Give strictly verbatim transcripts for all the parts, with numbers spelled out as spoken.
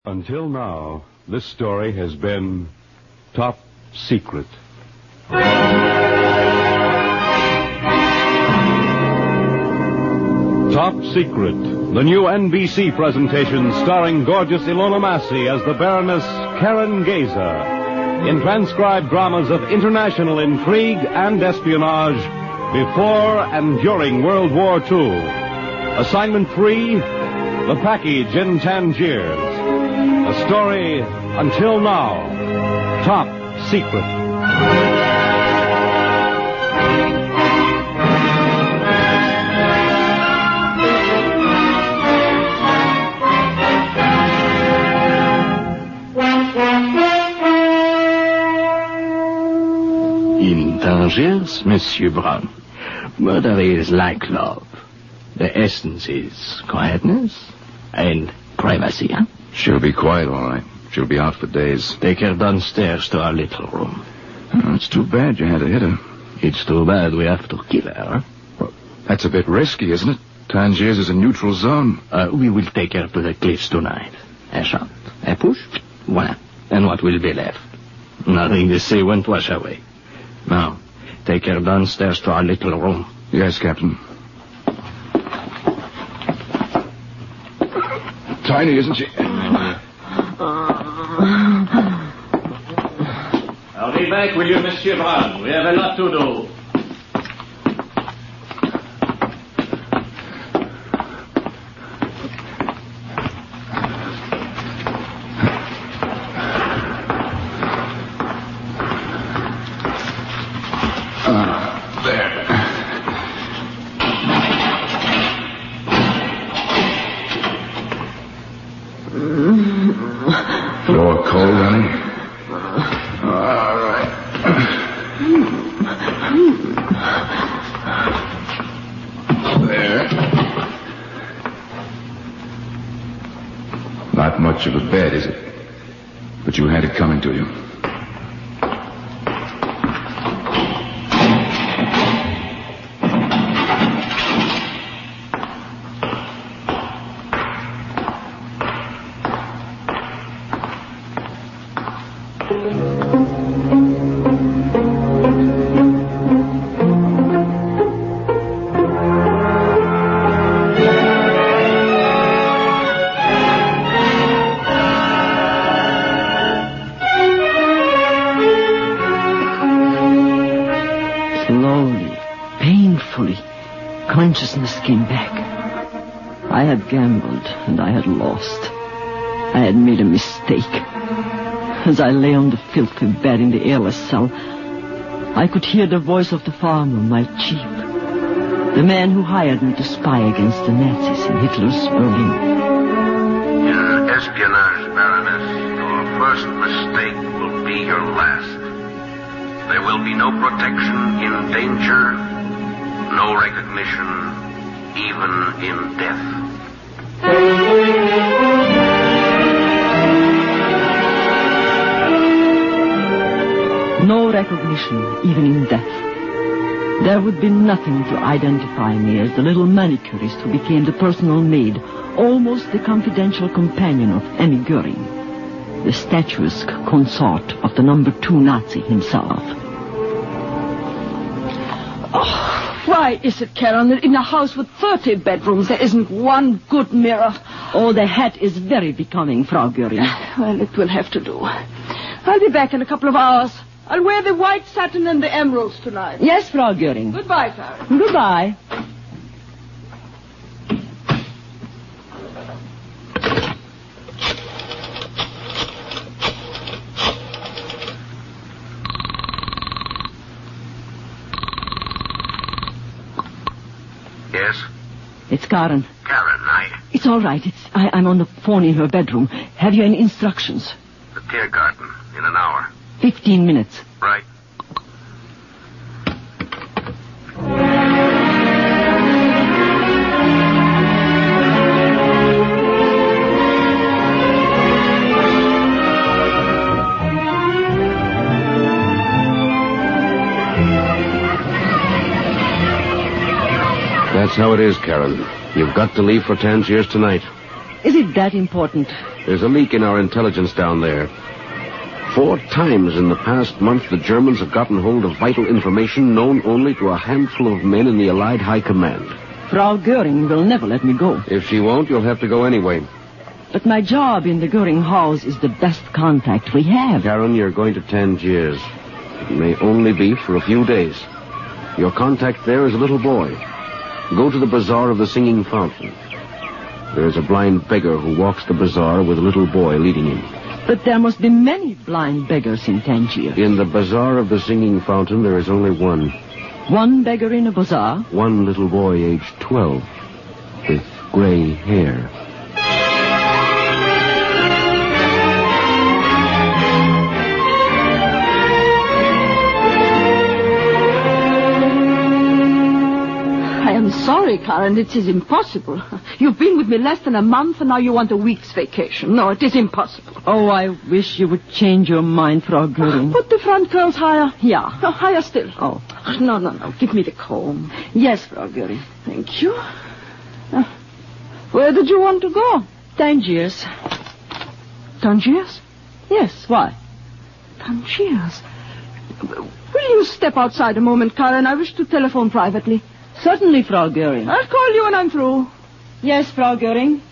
Until now, this story has been top secret. Top Secret, the new N B C presentation starring gorgeous Ilona Massey as the Baroness Karen Geza in transcribed dramas of international intrigue and espionage before and during World War Two. Assignment three, The Package in Tangiers. A story until now, top secret. In Tangiers, Monsieur Brown, murder is like love. The essence is quietness and privacy, huh? She'll be quiet, all right. She'll be out for days. Take her downstairs to our little room. Oh, it's too bad you had to hit her. It's too bad we have to kill her, huh? Well, that's a bit risky, isn't it? Tangiers is a neutral zone. Uh, we will take her to the cliffs tonight. A shot, a push, voila. And what will be left? Nothing to say when wash away. Now, take her downstairs to our little room. Yes, Captain. Tiny, isn't she? I'll be back with you, Monsieur Brown. We have a lot to do. Floor cold, honey? All right. There. Not much of a bed, is it? But you had it coming to you. Slowly, painfully, consciousness came back. I had gambled and I had lost. I had made a mistake. As I lay on the filthy bed in the airless cell, I could hear the voice of the farmer, my chief, the man who hired me to spy against the Nazis in Hitler's Berlin. In espionage, Baroness, your first mistake will be your last. There will be no protection in danger, no recognition, even in death. No recognition, even in death. There would be nothing to identify me as the little manicurist who became the personal maid, almost the confidential companion of Emmy Goering, the statuesque consort of the number two Nazi himself. Oh, why is it, Karen, that in a house with thirty bedrooms there isn't one good mirror? Oh, the hat is very becoming, Frau Goering. Well, it will have to do. I'll be back in a couple of hours. I'll wear the white satin and the emeralds tonight. Yes, Frau Goering. Goodbye, Karen. Goodbye. Yes? It's Karen. Karen, I... It's all right. It's I, I'm on the phone in her bedroom. Have you any instructions? The Tiergarten, in an hour. Fifteen minutes. Right. That's how it is, Karen. You've got to leave for Tangiers tonight. Is it that important? There's a leak in our intelligence down there. Four times in the past month, the Germans have gotten hold of vital information known only to a handful of men in the Allied High Command. Frau Goering will never let me go. If she won't, you'll have to go anyway. But my job in the Goering house is the best contact we have. Karen, you're going to Tangiers. It may only be for a few days. Your contact there is a little boy. Go to the bazaar of the Singing Fountain. There is a blind beggar who walks the bazaar with a little boy leading him. But there must be many blind beggars in Tangier. In the bazaar of the Singing Fountain, there is only one. One beggar in a bazaar? One little boy aged twelve, with gray hair. I am sorry, Karen. It is impossible. You've been with me less than a month, and now you want a week's vacation. No, it is impossible. Oh, I wish you would change your mind, Frau Goering. Put the front curls higher. Yeah. No, higher still. Oh. No, no, no. Give me the comb. Yes, Frau Goering. Thank you. Uh, where did you want to go? Tangiers. Tangiers? Yes, why? Tangiers. Will you step outside a moment, Karen? I wish to telephone privately. Certainly, Frau Goering. I'll call you when I'm through. Yes, Frau Goering.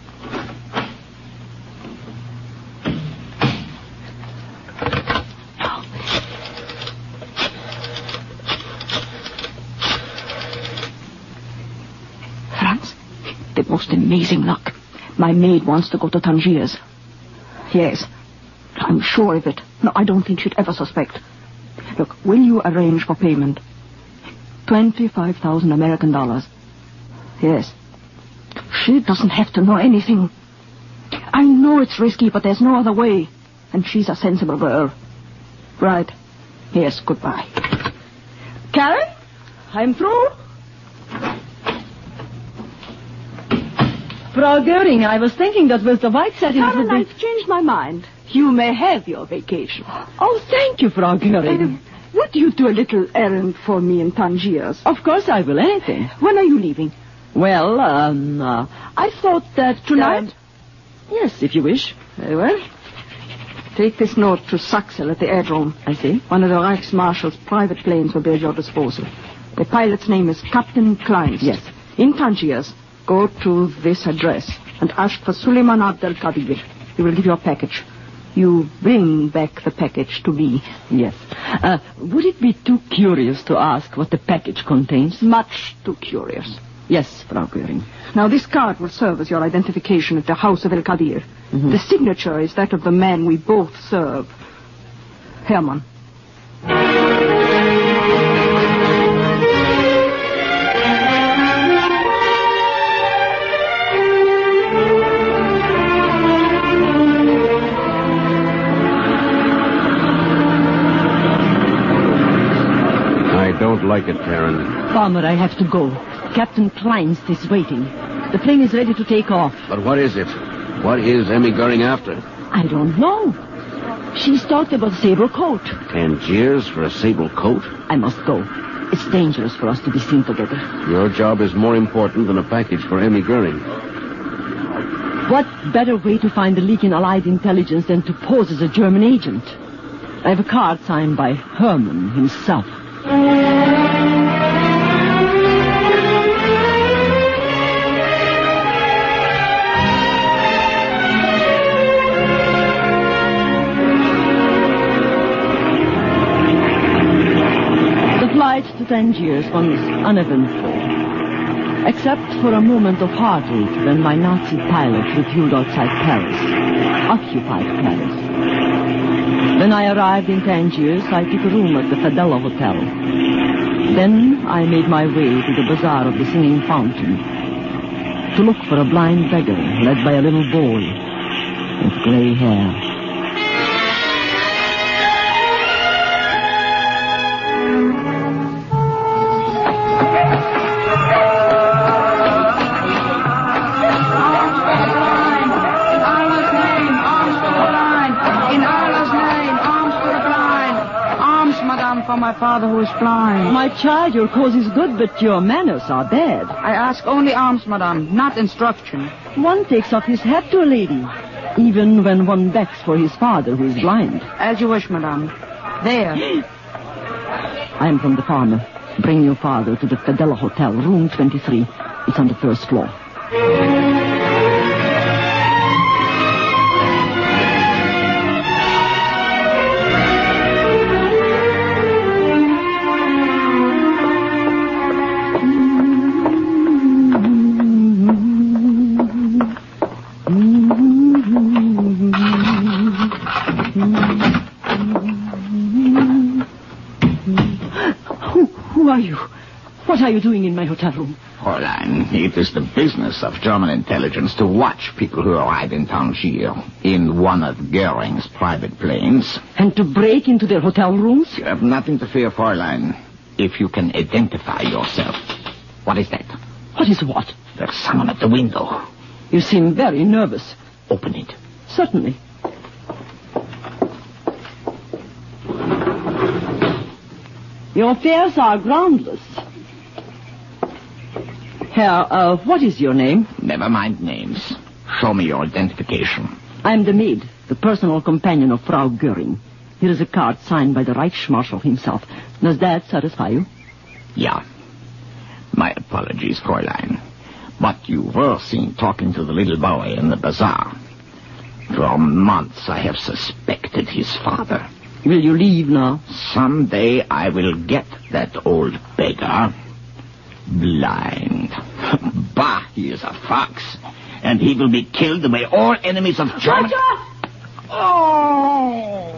Franz, the most amazing luck. My maid wants to go to Tangiers. Yes, I'm sure of it. No, I don't think she'd ever suspect. Look, will you arrange for payment? Twenty-five thousand American dollars. Yes. She doesn't have to know anything. I know it's risky, but there's no other way. And she's a sensible girl. Right. Yes, goodbye. Karen, I'm through. Frau Goering, I was thinking that with the white satin... Karen, be... I've changed my mind. You may have your vacation. Oh, thank you, Frau Goering. Um, would you do a little errand for me in Tangiers? Of course I will, anything. When are you leaving? Well, um, uh, I thought that... Tonight? Uh, yes, if you wish. Very well. Take this note to Saxel at the aerodrome. I see. One of the Reichsmarshal's private planes will be at your disposal. The pilot's name is Captain Kleins. Yes. In Tangiers, go to this address and ask for Suleiman Abdel Kabir. He will give you a package. You bring back the package to me. Yes. Uh, would it be too curious to ask what the package contains? Much too curious. Yes, Frau Goering. Now, this card will serve as your identification at the house of El Kabir. Mm-hmm. The signature is that of the man we both serve, Hermann. I don't like it, Karen. Farmer, I have to go. Captain Kleinst is waiting. The plane is ready to take off. But what is it? What is Emmy Goering after? I don't know. She's talked about sable coat. Tangiers for a sable coat? I must go. It's dangerous for us to be seen together. Your job is more important than a package for Emmy Goering. What better way to find the leak in Allied intelligence than to pose as a German agent? I have a card signed by Hermann himself. To Tangiers was uneventful, except for a moment of heartache when my Nazi pilot refueled outside Paris, occupied Paris. When I arrived in Tangiers, I took a room at the Fadella Hotel. Then I made my way to the bazaar of the Singing Fountain to look for a blind beggar led by a little boy with gray hair. for my father who is blind. My child, your cause is good, but your manners are bad. I ask only alms, madame, not instruction. One takes off his hat to a lady, even when one begs for his father who is blind. As you wish, madame. There. I am from the farmer. Bring your father to the Fadella Hotel, room twenty-three. It's on the first floor. What are you doing in my hotel room? Fräulein, it is the business of German intelligence to watch people who arrive in Tangier in one of Goering's private planes. And to break into their hotel rooms? You have nothing to fear, Fräulein, if you can identify yourself. What is that? What is what? There's someone at the window. You seem very nervous. Open it. Certainly. Your fears are groundless. Herr, uh, what is your name? Never mind names. Show me your identification. I am the maid, the personal companion of Frau Goering. Here is a card signed by the Reichsmarshal himself. Does that satisfy you? Yeah. My apologies, Fräulein. But you were seen talking to the little boy in the bazaar. For months I have suspected his father. Will you leave now? Someday I will get that old beggar blind. Bah, he is a fox. And he will be killed the way all enemies of Germany... Oh!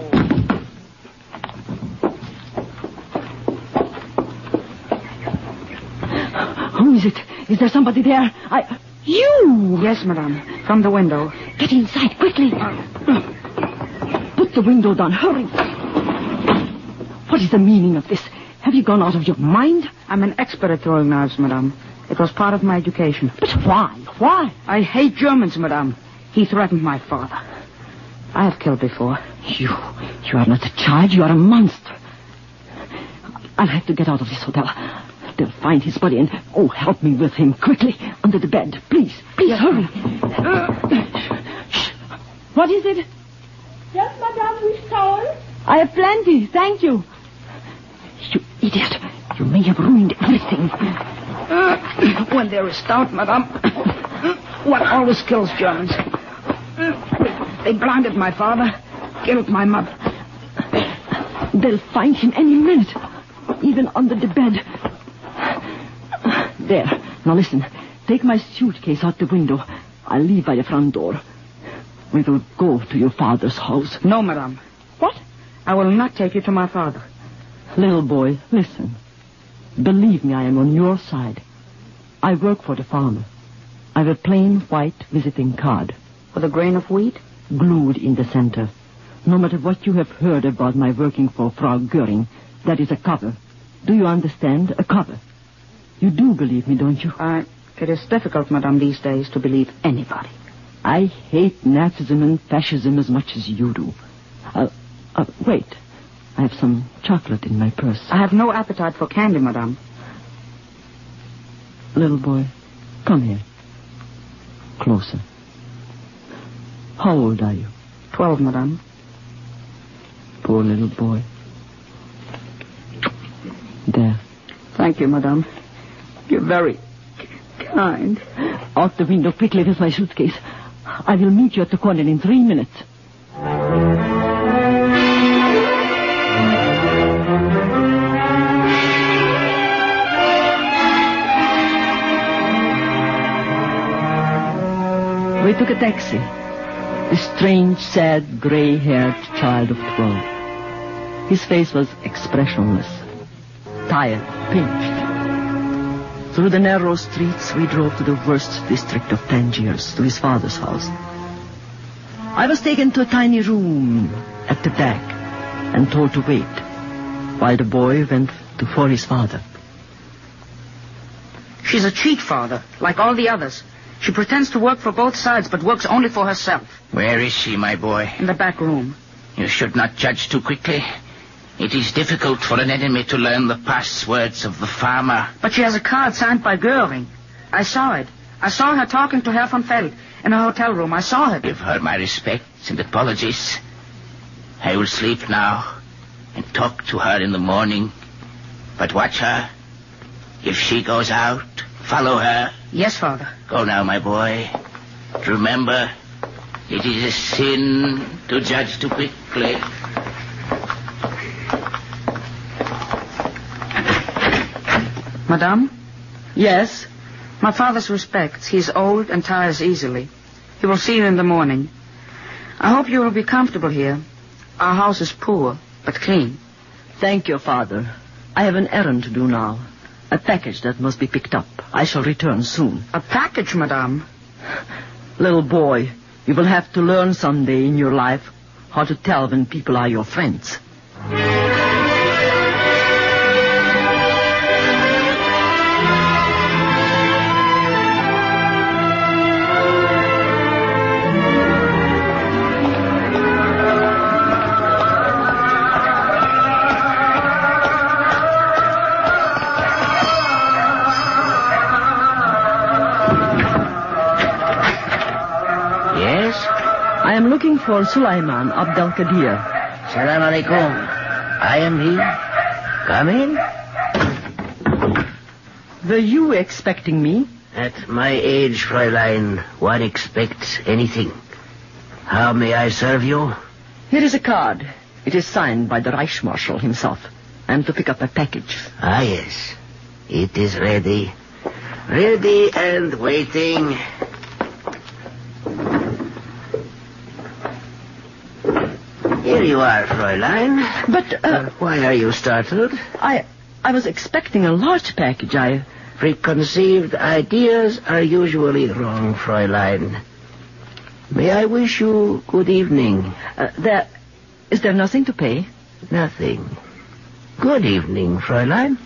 Who is it? Is there somebody there? I... You! Yes, madame. From the window. Get inside, quickly. Put the window down. Hurry. What is the meaning of this? Have you gone out of your mind? I'm an expert at throwing knives, madame. It was part of my education. But why? Why? I hate Germans, madame. He threatened my father. I have killed before. You... You are not a child. You are a monster. I'll have to get out of this hotel. They'll find his body and... Oh, help me with him. Quickly. Under the bed. Please. Please, yes, hurry. Uh, shh. What is it? Yes, madame, with towels? I have plenty. Thank you. You idiot. You may have ruined everything. Uh, when there is doubt, madame, what always kills Germans? They blinded my father, killed my mother. They'll find him any minute, even under the bed. There. Now listen. Take my suitcase out the window. I'll leave by the front door. We will go to your father's house. No, madame. What? I will not take you to my father. Little boy, listen. Believe me, I am on your side. I work for the farmer. I have a plain white visiting card. With a grain of wheat? Glued in the center. No matter what you have heard about my working for Frau Goering, that is a cover. Do you understand? A cover. You do believe me, don't you? Uh, it is difficult, madame, these days to believe anybody. I hate Nazism and fascism as much as you do. Uh, uh, wait. I have some chocolate in my purse. I have no appetite for candy, madame. Little boy, come here. Closer. How old are you? Twelve, madame. Poor little boy. There. Thank you, madame. You're very kind. Out the window quickly with my suitcase. I will meet you at the corner in three minutes. We took a taxi. The strange, sad, gray-haired child of twelve. His face was expressionless, tired, pinched. Through the narrow streets, we drove to the worst district of Tangiers, to his father's house. I was taken to a tiny room at the back and told to wait, while the boy went to for his father. She's a cheat, father, like all the others. She pretends to work for both sides, but works only for herself. Where is she, my boy? In the back room. You should not judge too quickly. It is difficult for an enemy to learn the passwords of the farmer. But she has a card signed by Goering. I saw it. I saw her talking to Herr von Feld in a hotel room. I saw her. Give her my respects and apologies. I will sleep now and talk to her in the morning. But watch her. If she goes out, follow her. Yes, Father. Go now, my boy. Remember, it is a sin to judge too quickly. Madame? Yes? My father's respects. He's old and tires easily. He will see you in the morning. I hope you will be comfortable here. Our house is poor, but clean. Thank you, Father. I have an errand to do now. A package that must be picked up. I shall return soon. A package, Madame? Little boy, you will have to learn someday in your life how to tell when people are your friends. I am looking for Sulaiman Abdel Kadir. Salam alaikum. I am he. Come in. Were you expecting me? At my age, Fräulein, one expects anything. How may I serve you? Here is a card. It is signed by the Reichsmarshal himself. I am to pick up a package. Ah, yes. It is ready. Ready and waiting. Here you are, Fräulein. But, uh... uh... Why are you startled? I... I was expecting a large package. I... Preconceived ideas are usually wrong, Fräulein. May I wish you good evening? Uh, there... Is there nothing to pay? Nothing. Good evening, Fräulein.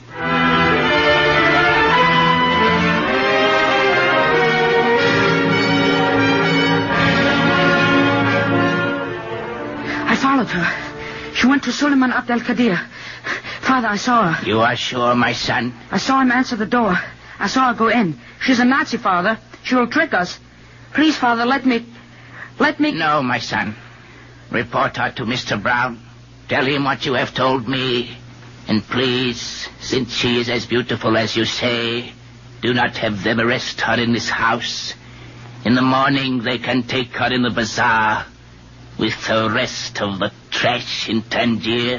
I followed her. She went to Suleiman Abdel Kadir. Father, I saw her. You are sure, my son? I saw him answer the door. I saw her go in. She's a Nazi, Father. She will trick us. Please, Father, let me... Let me... No, my son. Report her to Mister Brown. Tell him what you have told me. And please, since she is as beautiful as you say, do not have them arrest her in this house. In the morning, they can take her in the bazaar with the rest of the trash in Tangier.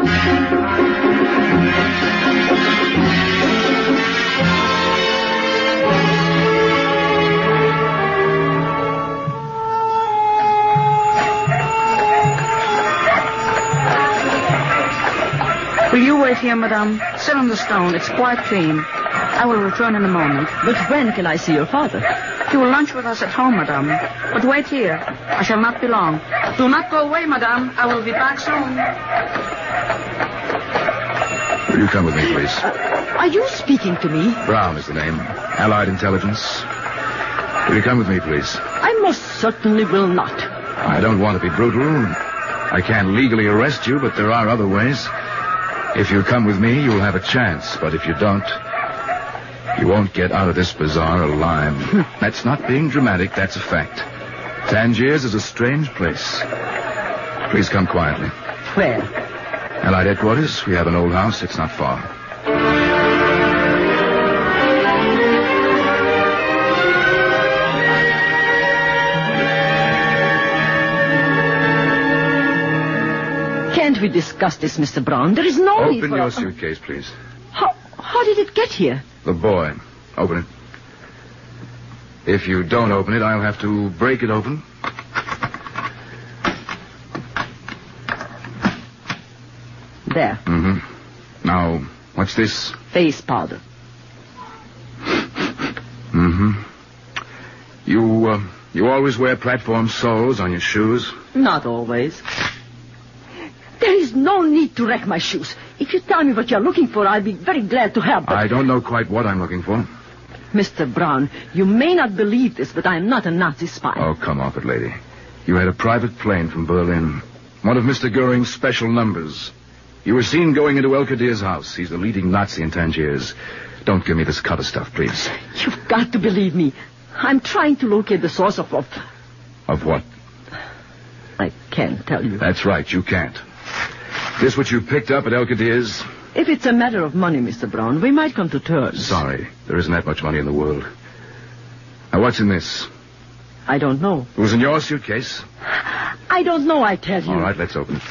Will you wait here, Madame? Sit on the stone. It's quite clean. I will return in a moment. But when can I see your father? He will lunch with us at home, Madame. But wait here. I shall not be long. Do not go away, Madame. I will be back soon. Will you come with me, please? Uh, are you speaking to me? Brown is the name. Allied Intelligence. Will you come with me, please? I most certainly will not. I don't want to be brutal. I can't legally arrest you, but there are other ways. If you come with me, you'll have a chance. But if you don't, you won't get out of this bazaar alive. That's not being dramatic. That's a fact. Tangiers is a strange place. Please come quietly. Where? Allied headquarters. We have an old house. It's not far. Can't we discuss this, Mister Brown? There is no need for... Open your suitcase, please. How, how did it get here? The boy. Open it. If you don't open it, I'll have to break it open. There. Mm-hmm. Now, what's this? Face powder. Mm-hmm. You, uh, you always wear platform soles on your shoes? Not always. There is no need to wreck my shoes. If you tell me what you're looking for, I'll be very glad to help. But... I don't know quite what I'm looking for. Mister Brown, you may not believe this, but I am not a Nazi spy. Oh, come off it, lady. You had a private plane from Berlin. One of Mister Goering's special numbers. You were seen going into El Qadir's house. He's the leading Nazi in Tangiers. Don't give me this cover stuff, please. You've got to believe me. I'm trying to locate the source of... Of, of what? I can't tell you. That's right, you can't. This what you picked up at El Qadir's? If it's a matter of money, Mister Brown, we might come to terms. Sorry, there isn't that much money in the world. Now, what's in this? I don't know. It was in your suitcase? I don't know, I tell you. All right, let's open it.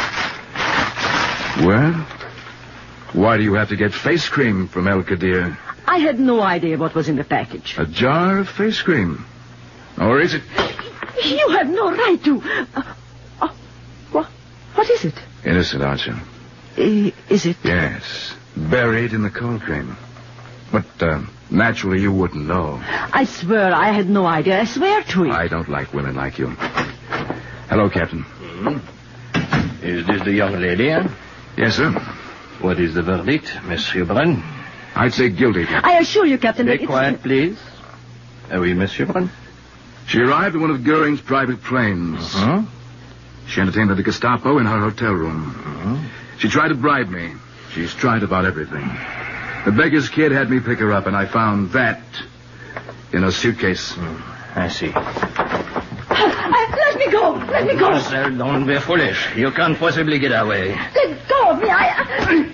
Well, why do you have to get face cream from El Qadir? I had no idea what was in the package. A jar of face cream? Or is it... You have no right to... Uh, uh, what, what is it? Innocent, aren't you? Uh, is it? Yes. Buried in the cold cream. But, uh, naturally, you wouldn't know. I swear I had no idea. I swear to it. I don't like women like you. Hello, Captain. Mm-hmm. Is this the young lady, eh? Yes, sir. What is the verdict, Monsieur Brun? I'd say guilty. I assure you, Captain, Be that quiet, it's... please. Uh, oui, Monsieur Brun. She arrived in one of Goering's private planes. Uh-huh. She entertained the Gestapo in her hotel room. Uh-huh. She tried to bribe me. She's tried about everything. The beggar's kid had me pick her up, and I found that in a suitcase. Mm, I see. Uh, let me go. Let me go. Marcel, don't be foolish. You can't possibly get away. Let go of me. I...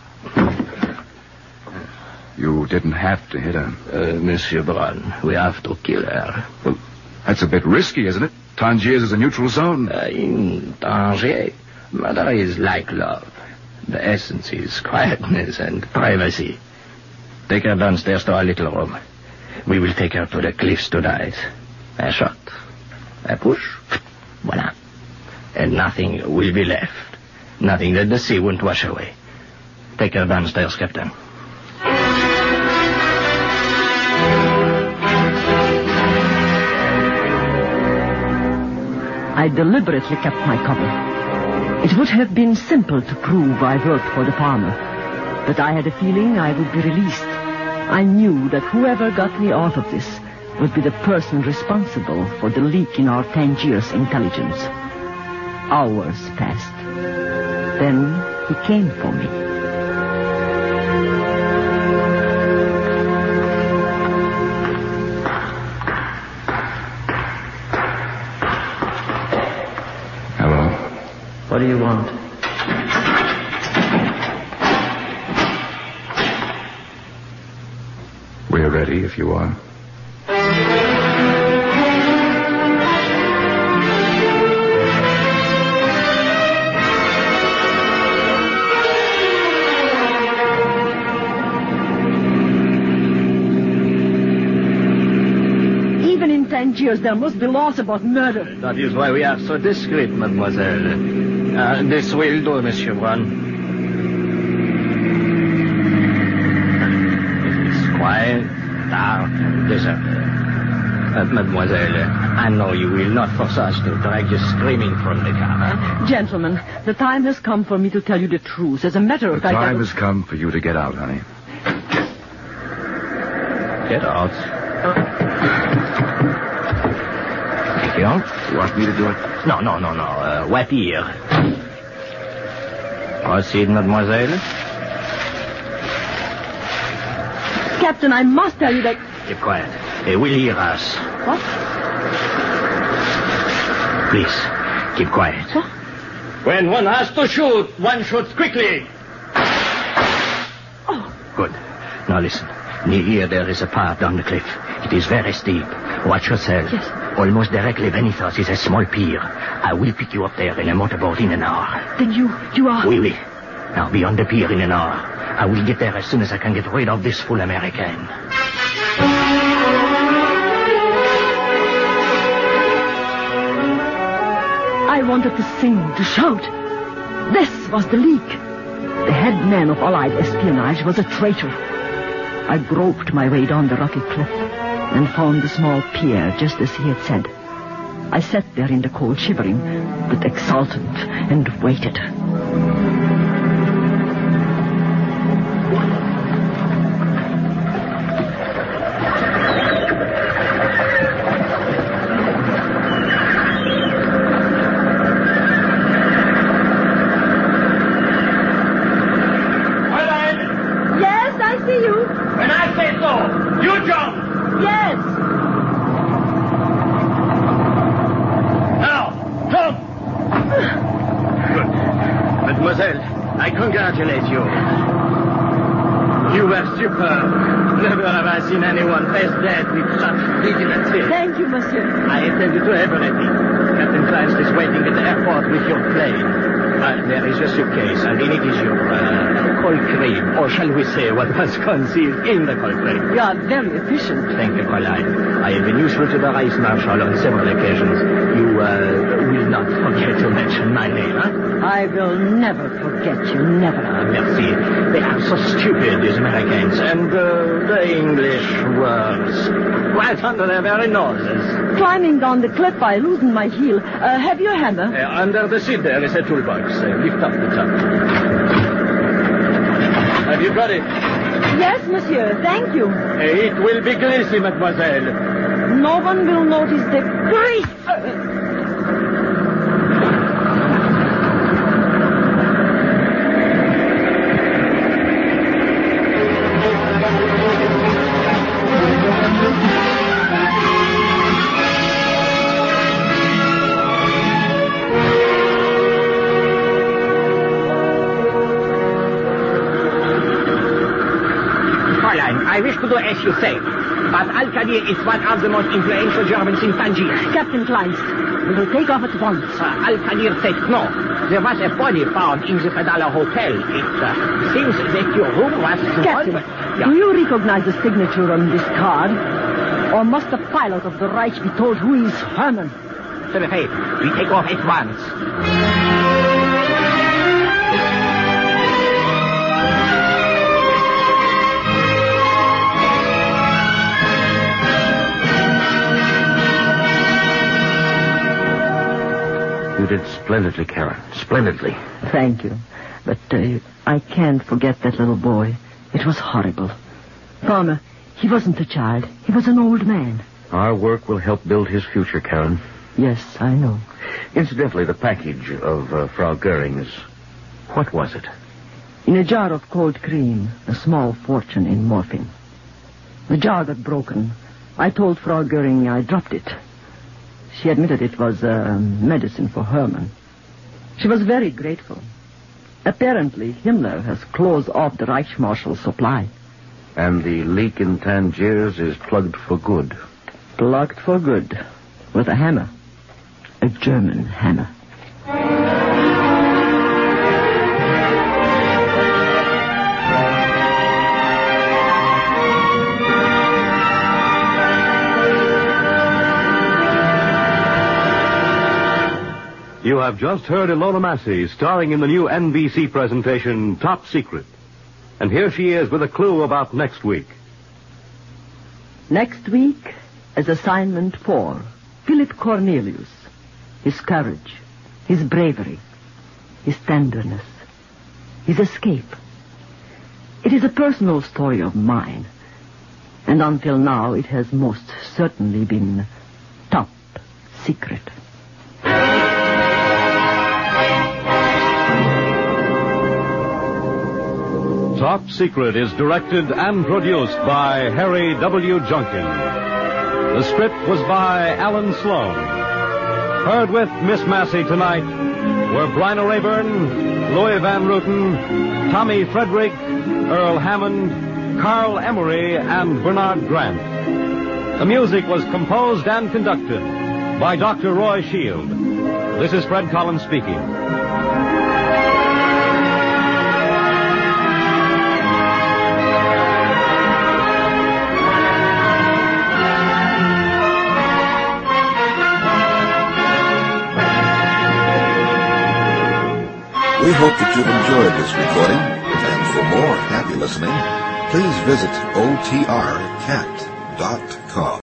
You didn't have to hit her. Uh, Monsieur Brun, we have to kill her. Well, that's a bit risky, isn't it? Tangiers is a neutral zone. Uh, in Tangier, murder is like love. The essence is quietness and privacy. Take her downstairs to our little room. We will take her to the cliffs tonight. A shot. A push. Voila. And nothing will be left. Nothing that the sea won't wash away. Take her downstairs, Captain. I deliberately kept my cover. It would have been simple to prove I worked for the farmer, but I had a feeling I would be released. I knew that whoever got me out of this would be the person responsible for the leak in our Tangiers intelligence. Hours passed. Then he came for me. What do you want? We're ready if you are. Even in Tangiers, there must be laws about murder. That is why we are so discreet, mademoiselle. Uh, this will do, Monsieur Brun. It is quiet, dark, and deserted. Uh, mademoiselle, I know you will not force us to drag you screaming from the car. Gentlemen, the time has come for me to tell you the truth. As a matter of The fact... time I... has come for you to get out, honey. Get out. You don't? You want me to do it? No, no, no, no. Uh, wet ear. Proceed, mademoiselle. Captain, I must tell you that... Keep quiet. They will hear us. What? Please, keep quiet. What? When one has to shoot, one shoots quickly. Oh. Good. Now listen. Near here there is a path down the cliff. It is very steep. Watch yourself. Yes. Almost directly beneath us is a small pier. I will pick you up there in a motorboat in an hour. Then you... you are... Oui, oui. Now be on the pier in an hour. I will get there as soon as I can get rid of this fool American. I wanted to sing, to shout. This was the leak. The head man of Allied espionage was a traitor. I groped my way down the rocky cliff and found the small pier just as he had said. I sat there in the cold, shivering, but exultant, and waited. Mademoiselle, I congratulate you. You were superb. Never have I seen anyone face death with such dignity. Thank you, monsieur. I attended to everything. Captain Kleist is waiting at the airport with your plane. Uh, there is your suitcase, and in it is your uh, cold cream, or shall we say what was concealed in the cold cream. You are very efficient. Thank you, Fräulein. I have been useful to the Vice Marshal on several occasions. You uh, will not forget to mention my name, huh? I will never forget you, never. Ah, merci. They are so stupid, these Americans, and uh, the English words right under their very noses. Climbing down the cliff, I loosened my heel. Uh, have you a hammer? Uh, under the seat there is a toolbox. Uh, lift up the top. Have you got it? Yes, monsieur. Thank you. Uh, it will be greasy, mademoiselle. No one will notice the grease. Uh, I wish to do as you say, but Al-Qadir is one of the most influential Germans in Tangier. Captain Kleist, we will take off at once. Uh, Al-Qadir said no. There was a body found in the Fadala Hotel. It uh, seems that your room was... Captain, yeah. Do you recognize the signature on this card? Or must the pilot of the Reich be told who is Hermann? To the faith, we take off at once. You did splendidly, Karen. Splendidly. Thank you. But uh, I can't forget that little boy. It was horrible. Farmer, he wasn't a child. He was an old man. Our work will help build his future, Karen. Yes, I know. Incidentally, the package of uh, Frau Goering's, what was it? In a jar of cold cream, a small fortune in morphine. The jar got broken. I told Frau Goering I dropped it. She admitted it was uh, medicine for Hermann. She was very grateful. Apparently, Himmler has closed off the Reichsmarshal's supply. And the leak in Tangiers is plugged for good. Plugged for good. With a hammer. A German hammer. You have just heard Ilona Massey starring in the new N B C presentation, Top Secret. And here she is with a clue about next week. Next week is assignment four. Philip Cornelius. His courage, his bravery, his tenderness, his escape. It is a personal story of mine. And until now, it has most certainly been top secret. Top Secret is directed and produced by Harry W. Junkin. The script was by Alan Sloan. Heard with Miss Massey tonight were Bryna Rayburn, Louis Van Ruten, Tommy Frederick, Earl Hammond, Carl Emery, and Bernard Grant. The music was composed and conducted by Doctor Roy Shield. This is Fred Collins speaking. We hope that you've enjoyed this recording, and for more happy listening, please visit O T R cat dot com.